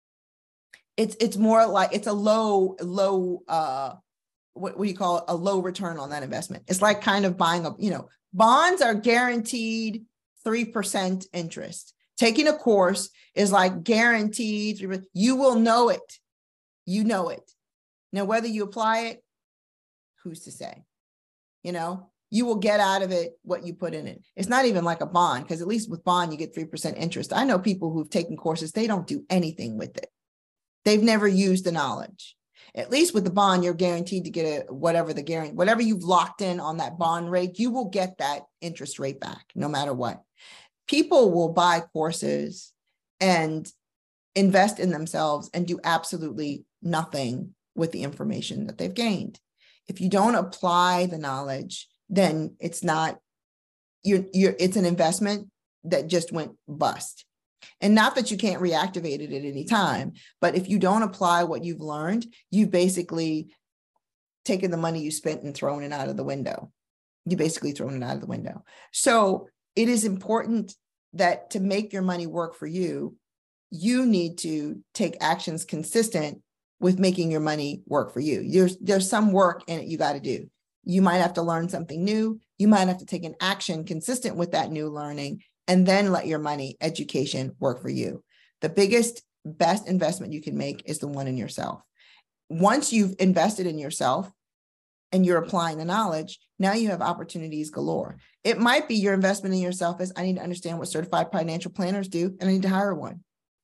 S2: it's it's more like, it's a low, low, uh, what, what do you call it? A low return on that investment. It's like kind of buying a, you know, bonds are guaranteed three percent interest. Taking a course is like guaranteed, you will know it. You know it. Now, whether you apply it, who's to say? You know, you will get out of it what you put in it. It's not even like a bond, because at least with bond, you get three percent interest. I know people who've taken courses, they don't do anything with it. They've never used the knowledge. At least with the bond, you're guaranteed to get a, whatever the guarantee, whatever you've locked in on that bond rate, you will get that interest rate back no matter what. People will buy courses and invest in themselves and do absolutely nothing with the information that they've gained. If you don't apply the knowledge, then it's not, you're, you're, it's an investment that just went bust. And not that you can't reactivate it at any time, but if you don't apply what you've learned, you've basically taken the money you spent and thrown it out of the window. You basically thrown it out of the window. So it is important that to make your money work for you, you need to take actions consistent with making your money work for you. There's, there's some work in it you got to do. You might have to learn something new. You might have to take an action consistent with that new learning, and then let your money education work for you. The biggest, best investment you can make is the one in yourself. Once you've invested in yourself and you're applying the knowledge, now you have opportunities galore. It might be your investment in yourself is, I need to understand what certified financial planners do, and I need to hire one.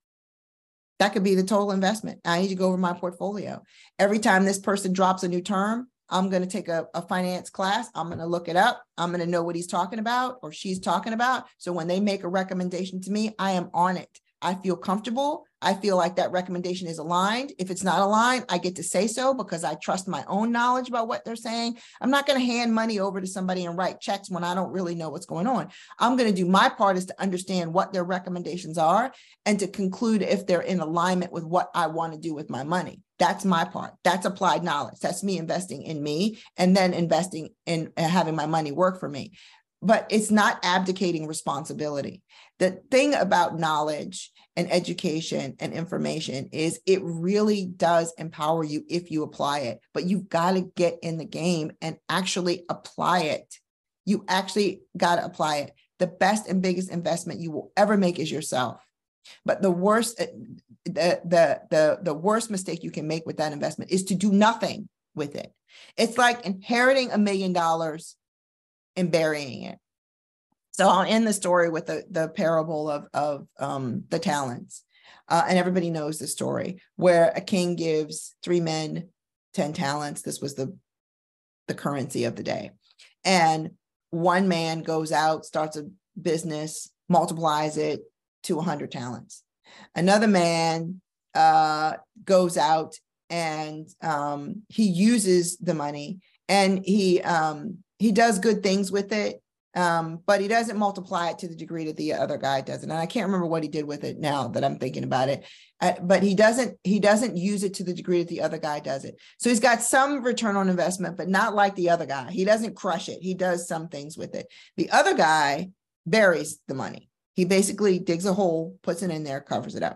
S2: That could be the total investment. I need to go over my portfolio. Every time this person drops a new term, I'm going to take a, a finance class. I'm going to look it up. I'm going to know what he's talking about or she's talking about. So when they make a recommendation to me, I am on it. I feel comfortable. I feel like that recommendation is aligned. If it's not aligned, I get to say so because I trust my own knowledge about what they're saying. I'm not going to hand money over to somebody and write checks when I don't really know what's going on. I'm going to do my part is to understand what their recommendations are and to conclude if they're in alignment with what I want to do with my money. That's my part. That's applied knowledge. That's me investing in me and then investing in having my money work for me. But it's not abdicating responsibility. The thing about knowledge and education and information is it really does empower you if you apply it, but you've got to get in the game and actually apply it. You actually got to apply it. The best and biggest investment you will ever make is yourself. But the worst, the, the, the, the worst mistake you can make with that investment is to do nothing with it. It's like inheriting a million dollars and burying it. So I'll end the story with the, the parable of, of um, the talents. Uh, and everybody knows the story where a king gives three men ten talents. This was the, the currency of the day. And one man goes out, starts a business, multiplies it to one hundred talents. Another man uh, goes out and um, he uses the money, and he um, he does good things with it, um, but he doesn't multiply it to the degree that the other guy doesn't. And I can't remember what he did with it now that I'm thinking about it, uh, but he doesn't he doesn't use it to the degree that the other guy does it. So he's got some return on investment, but not like the other guy. He doesn't crush it. He does some things with it. The other guy buries the money. He basically digs a hole, puts it in there, covers it up.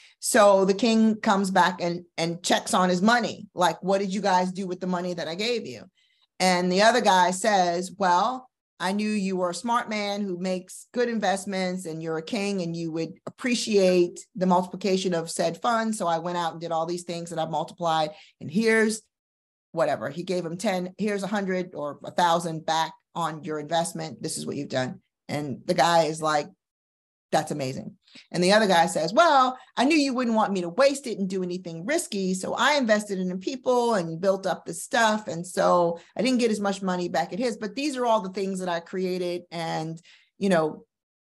S2: So the king comes back and, and checks on his money. Like, what did you guys do with the money that I gave you? And the other guy says, well, I knew you were a smart man who makes good investments, and you're a king, and you would appreciate the multiplication of said funds. So I went out and did all these things that I've multiplied. And here's whatever. He gave him ten, here's a hundred or a thousand back on your investment. This is what you've done. And the guy is like, that's amazing. And the other guy says, well, I knew you wouldn't want me to waste it and do anything risky. So I invested in people and built up the stuff. And so I didn't get as much money back at his, but these are all the things that I created and, you know,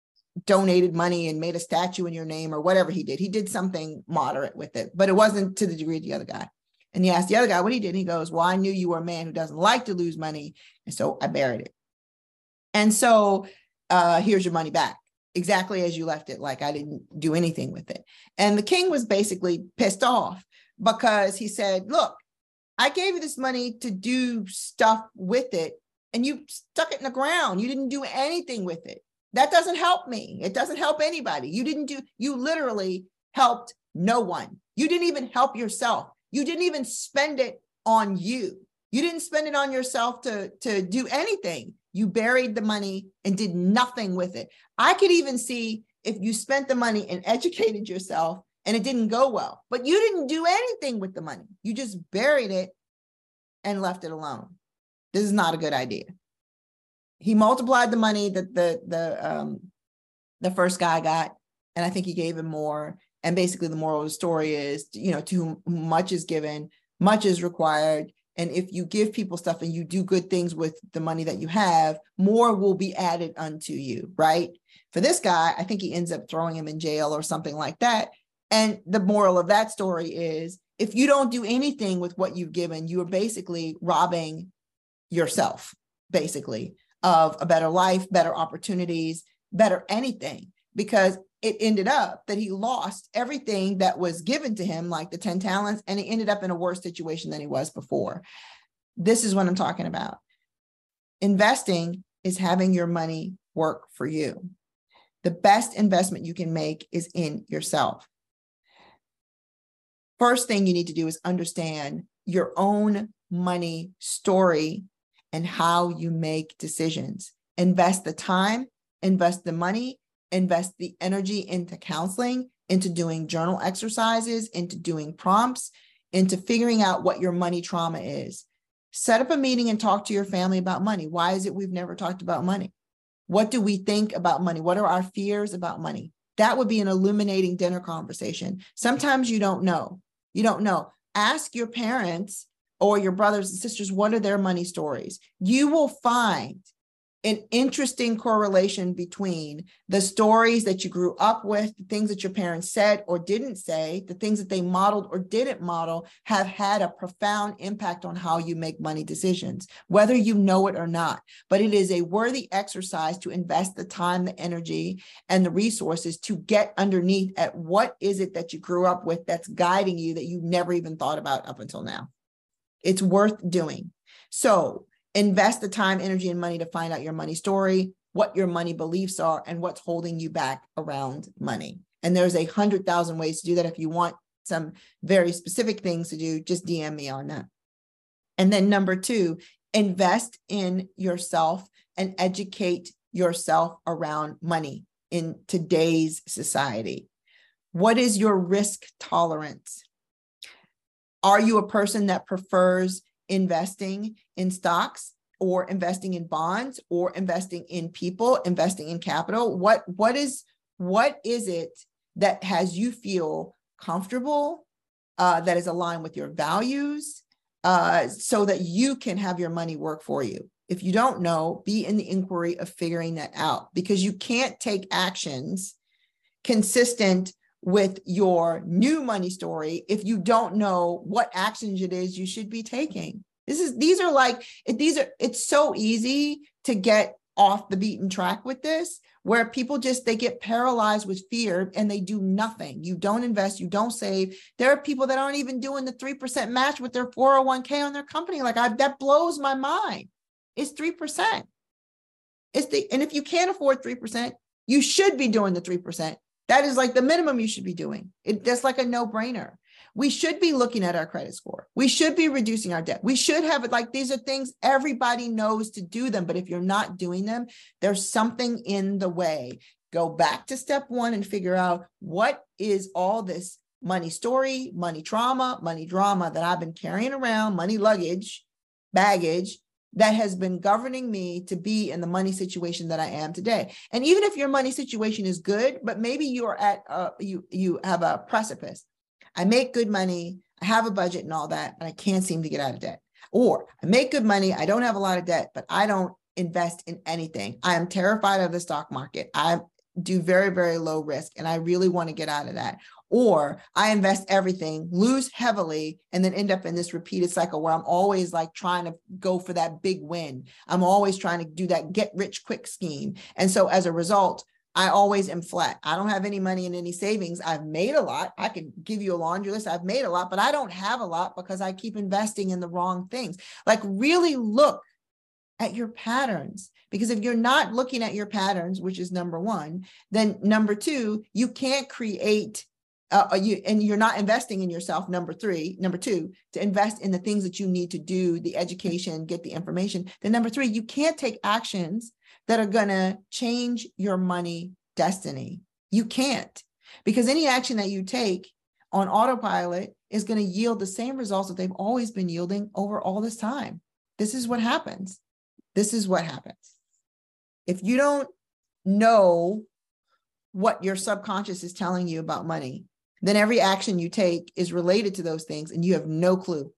S2: donated money and made a statue in your name or whatever he did. He did something moderate with it, but it wasn't to the degree of the other guy. And he asked the other guy what he did. And he goes, well, I knew you were a man who doesn't like to lose money. And so I buried it. And so uh, here's your money back. Exactly as you left it, like I didn't do anything with it. And the king was basically pissed off because he said, look, I gave you this money to do stuff with it, and you stuck it in the ground. You didn't do anything with it. That doesn't help me. It doesn't help anybody. You didn't do, you literally helped no one. You didn't even help yourself. You didn't even spend it on you. You didn't spend it on yourself to, to do anything. You buried the money and did nothing with it. I could even see if you spent the money and educated yourself and it didn't go well, but you didn't do anything with the money. You just buried it and left it alone. This is not a good idea. He multiplied the money that the, the, um, the first guy got, and I think he gave him more. And basically the moral of the story is, you know, to whom much is given, much is required. And if you give people stuff and you do good things with the money that you have, more will be added unto you, right? For this guy, I think he ends up throwing him in jail or something like that. And the moral of that story is, if you don't do anything with what you've given, you are basically robbing yourself, basically, of a better life, better opportunities, better anything, because it ended up that he lost everything that was given to him, like the ten talents, and he ended up in a worse situation than he was before. This is what I'm talking about. Investing is having your money work for you. The best investment you can make is in yourself. First thing you need to do is understand your own money story and how you make decisions. Invest the time, invest the money, invest the energy into counseling, into doing journal exercises, into doing prompts, into figuring out what your money trauma is. Set up a meeting and talk to your family about money. Why is it we've never talked about money? What do we think about money? What are our fears about money? That would be an illuminating dinner conversation. Sometimes you don't know. You don't know. Ask your parents or your brothers and sisters, what are their money stories? You will find an interesting correlation between the stories that you grew up with, the things that your parents said or didn't say, the things that they modeled or didn't model have had a profound impact on how you make money decisions, whether you know it or not. But it is a worthy exercise to invest the time, the energy, and the resources to get underneath at what is it that you grew up with that's guiding you that you never even thought about up until now. It's worth doing. So invest the time, energy, and money to find out your money story, what your money beliefs are, and what's holding you back around money. And there's a hundred thousand ways to do that. If you want some very specific things to do, just D M me on that. And then number two, invest in yourself and educate yourself around money in today's society. What is your risk tolerance? Are you a person that prefers investing in stocks or investing in bonds or investing in people, investing in capital? What, what is, what is it that has you feel comfortable, uh, that is aligned with your values, uh, so that you can have your money work for you? If you don't know, be in the inquiry of figuring that out, because you can't take actions consistent with your new money story if you don't know what actions it is you should be taking. This is, these are like, these are, it's so easy to get off the beaten track with this, where people just, they get paralyzed with fear and they do nothing. You don't invest, you don't save. There are people that aren't even doing the three percent match with their four oh one k on their company. Like I, that blows my mind. It's three percent. It's the, and if you can't afford three percent, you should be doing the three percent. That is like the minimum you should be doing. It, that's like a no-brainer. We should be looking at our credit score. We should be reducing our debt. We should have it, like, these are things everybody knows to do them. But if you're not doing them, there's something in the way. Go back to step one and figure out what is all this money story, money trauma, money drama that I've been carrying around, money luggage, baggage, that has been governing me to be in the money situation that I am today. And even if your money situation is good, but maybe you're at, uh, you, you have a precipice. I make good money, I have a budget and all that, and I can't seem to get out of debt. Or I make good money, I don't have a lot of debt, but I don't invest in anything. I am terrified of the stock market. I do very, very low risk, and I really want to get out of that. Or I invest everything, lose heavily, and then end up in this repeated cycle where I'm always like trying to go for that big win. I'm always trying to do that get rich quick scheme. And so as a result, I always am flat. I don't have any money in any savings. I've made a lot. I can give you a laundry list. I've made a lot, but I don't have a lot because I keep investing in the wrong things. Like, really look at your patterns, because if you're not looking at your patterns, which is number one, then number two, you can't create Uh, you, and you're not investing in yourself, number three, number two, to invest in the things that you need to do, the education, get the information. Then number three, you can't take actions that are going to change your money destiny. You can't, because any action that you take on autopilot is going to yield the same results that they've always been yielding over all this time. This is what happens. This is what happens. If you don't know what your subconscious is telling you about money, then every action you take is related to those things, and you have no clue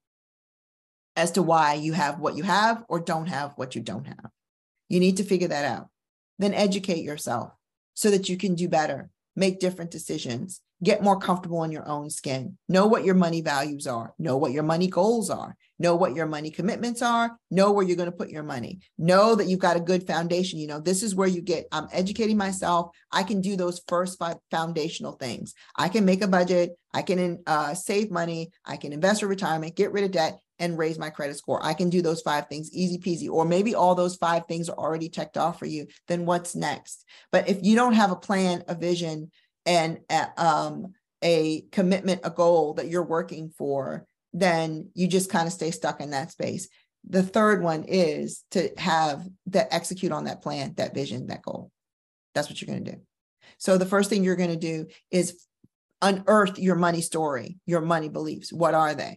S2: as to why you have what you have or don't have what you don't have. You need to figure that out. Then educate yourself so that you can do better, make different decisions, get more comfortable in your own skin, know what your money values are, know what your money goals are, know what your money commitments are, know where you're going to put your money, know that you've got a good foundation. You know, this is where you get, I'm educating myself. I can do those first five foundational things. I can make a budget. I can uh, save money. I can invest for retirement, get rid of debt, and raise my credit score. I can do those five things easy peasy. Or maybe all those five things are already checked off for you. Then what's next? But if you don't have a plan, a vision, and um, a commitment, a goal that you're working for, then you just kind of stay stuck in that space. The third one is to have that execute on that plan, that vision, that goal. That's what you're going to do. So the first thing you're going to do is unearth your money story, your money beliefs. What are they?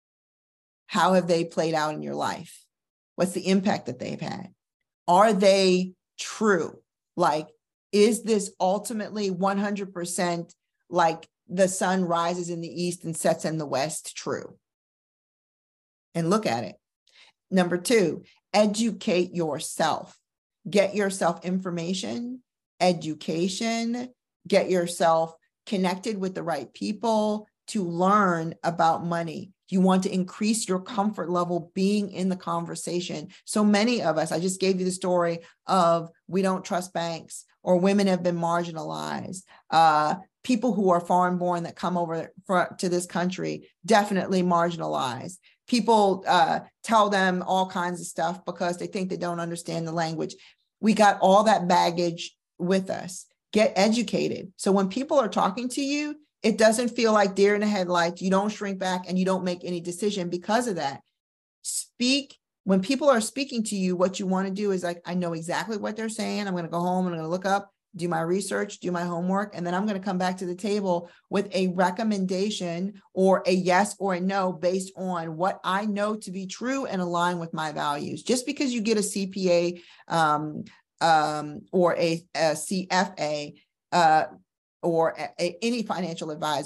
S2: How have they played out in your life? What's the impact that they've had? Are they true? Like, is this ultimately one hundred percent like the sun rises in the east and sets in the west true? And look at it. Number two, educate yourself. Get yourself information, education, get yourself connected with the right people to learn about money. You want to increase your comfort level being in the conversation. So many of us, I just gave you the story of we don't trust banks, or women have been marginalized. Uh, people who are foreign born that come over for, to this country, definitely marginalized. People uh, tell them all kinds of stuff because they think they don't understand the language. We got all that baggage with us. Get educated. So when people are talking to you, it doesn't feel like deer in the headlights. You don't shrink back and you don't make any decision because of that. Speak. When people are speaking to you, what you want to do is like, I know exactly what they're saying. I'm going to go home and I'm going to look up, do my research, do my homework, and then I'm going to come back to the table with a recommendation or a yes or a no based on what I know to be true and align with my values. Just because you get a C P A um, um, or a, a C F A uh, or a, a, any financial advisor,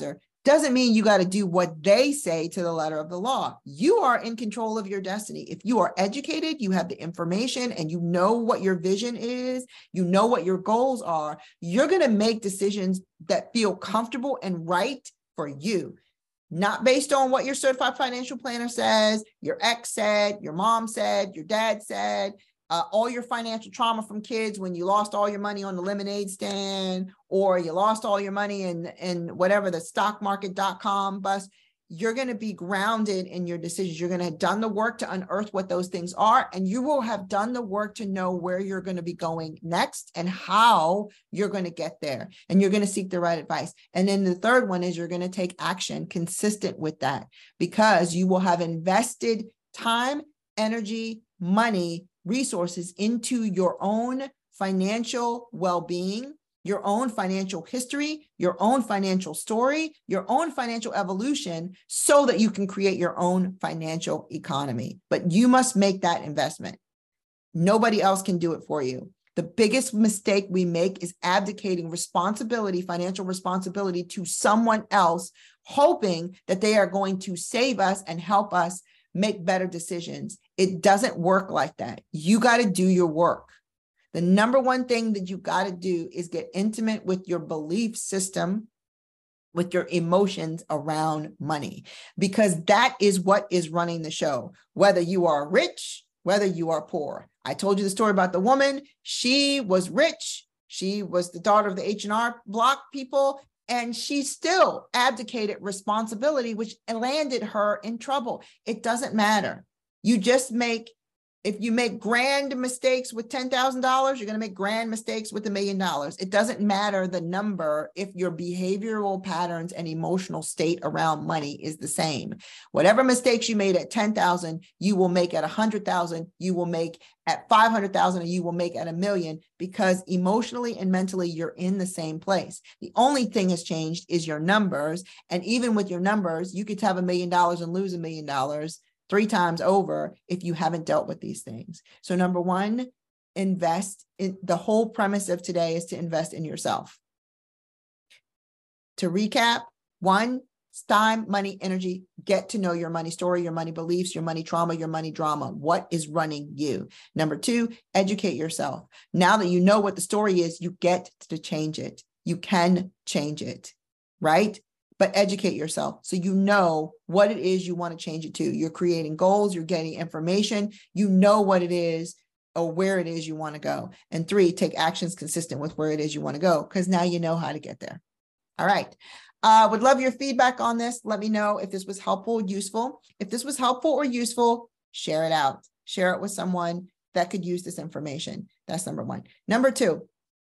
S2: Doesn't mean you got to do what they say to the letter of the law. You are in control of your destiny. If you are educated, you have the information, and you know what your vision is, you know what your goals are, you're going to make decisions that feel comfortable and right for you. Not based on what your certified financial planner says, your ex said, your mom said, your dad said, uh, all your financial trauma from kids when you lost all your money on the lemonade stand, or you lost all your money in, in whatever the stock market dot com bust. You're going to be grounded in your decisions. You're going to have done the work to unearth what those things are, and you will have done the work to know where you're going to be going next and how you're going to get there. And you're going to seek the right advice. And then the third one is you're going to take action consistent with that, because you will have invested time, energy, money, resources into your own financial well-being, your own financial history, your own financial story, your own financial evolution, so that you can create your own financial economy. But you must make that investment. Nobody else can do it for you. The biggest mistake we make is abdicating responsibility, financial responsibility, to someone else, hoping that they are going to save us and help us make better decisions. It doesn't work like that. You got to do your work. The number one thing that you got to do is get intimate with your belief system, with your emotions around money, because that is what is running the show. Whether you are rich, whether you are poor. I told you the story about the woman. She was rich. She was the daughter of the H and R Block people, and she still abdicated responsibility, which landed her in trouble. It doesn't matter. You just make If you make grand mistakes with ten thousand dollars, you're going to make grand mistakes with a million dollars. It doesn't matter the number if your behavioral patterns and emotional state around money is the same. Whatever mistakes you made at ten thousand, you will make at one hundred thousand, you will make at five hundred thousand, and you will make at a million, because emotionally and mentally, you're in the same place. The only thing has changed is your numbers. And even with your numbers, you could have a million dollars and lose a million dollars three times over if you haven't dealt with these things. So number one, invest in. The whole premise of today is to invest in yourself. To recap, one, time, money, energy. Get to know your money story, your money beliefs, your money trauma, your money drama. What is running you? Number two, educate yourself. Now that you know what the story is, you get to change it. You can change it, right? But educate yourself so you know what it is you want to change it to. You're creating goals, you're getting information, you know what it is or where it is you want to go. And three, take actions consistent with where it is you want to go, because now you know how to get there. All right. Uh, would love your feedback on this. Let me know if this was helpful, useful. If this was helpful or useful, share it out. Share it with someone that could use this information. That's number one. Number two,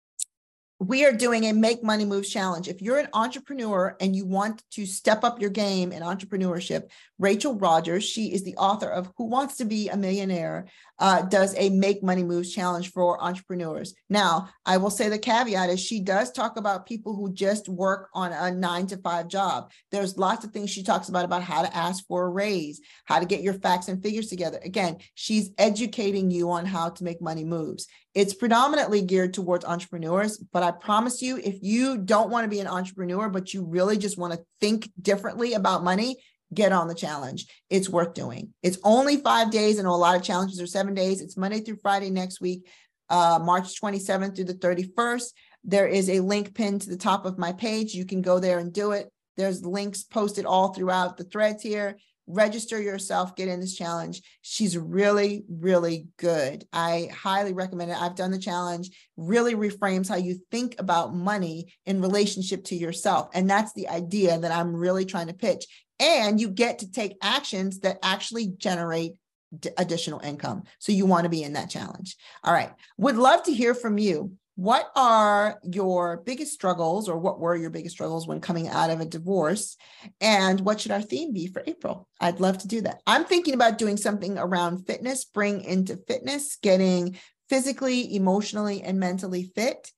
S2: we are doing a Make Money Moves challenge. If you're an entrepreneur and you want to step up your game in entrepreneurship, Rachel Rogers, she is the author of Who Wants to Be a Millionaire, uh, does a Make Money Moves challenge for entrepreneurs. Now, I will say the caveat is she does talk about people who just work on a nine to five job. There's lots of things she talks about, about how to ask for a raise, how to get your facts and figures together. Again, she's educating you on how to make money moves. It's predominantly geared towards entrepreneurs, but I promise you, if you don't want to be an entrepreneur, but you really just want to think differently about money, get on the challenge. It's worth doing. It's only five days. I know a lot of challenges are seven days. It's Monday through Friday next week, uh, March twenty-seventh through the thirty-first. There is a link pinned to the top of my page. You can go there and do it. There's links posted all throughout the threads here. Register yourself, get in this challenge. She's really, really good. I highly recommend it. I've done the challenge. Really reframes how you think about money in relationship to yourself. And that's the idea that I'm really trying to pitch. And you get to take actions that actually generate d- additional income. So you want to be in that challenge. All right. Would love to hear from you. What are your biggest struggles, or what were your biggest struggles when coming out of a divorce? And what should our theme be for April? I'd love to do that. I'm thinking about doing something around fitness, bring into fitness, getting physically, emotionally, and mentally fit.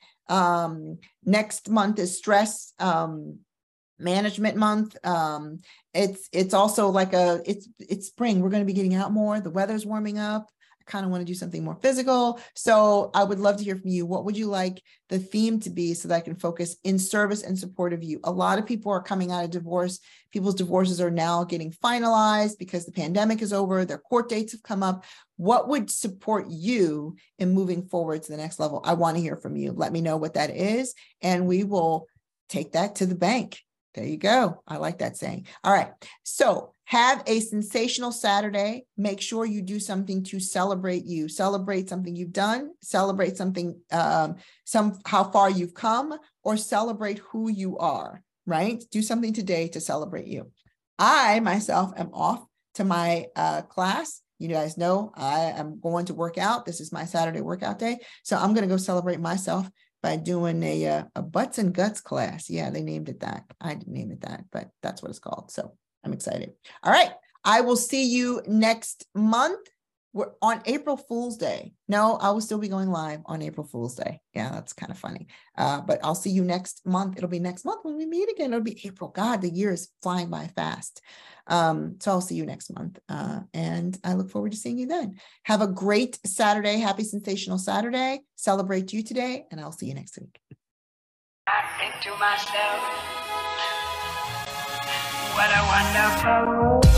S2: Um, next month is stress um, management month. Um, it's it's also like a, it's it's spring. We're going to be getting out more. The weather's warming up. kind of want to do something more physical. So I would love to hear from you. What would you like the theme to be so that I can focus in service and support of you? A lot of people are coming out of divorce. People's divorces are now getting finalized because the pandemic is over. Their court dates have come up. What would support you in moving forward to the next level? I want to hear from you. Let me know what that is, and we will take that to the bank. There you go. I like that saying. All right. So have a sensational Saturday. Make sure you do something to celebrate you. Celebrate something you've done. Celebrate something, um, some how far you've come, or celebrate who you are, right? Do something today to celebrate you. I, myself, am off to my uh, class. You guys know I am going to work out. This is my Saturday workout day. So I'm going to go celebrate myself by doing a, uh, a butts and guts class. Yeah, they named it that. I didn't name it that, but that's what it's called. So I'm excited. All right. I will see you next month. We're on April Fool's Day. No, I will still be going live on April Fool's Day. Yeah, that's kind of funny. Uh, but I'll see you next month. It'll be next month when we meet again. It'll be April. God, the year is flying by fast. Um, so I'll see you next month. Uh, and I look forward to seeing you then. Have a great Saturday. Happy Sensational Saturday. Celebrate you today. And I'll see you next week.
S1: I think to myself, what a wonderful world.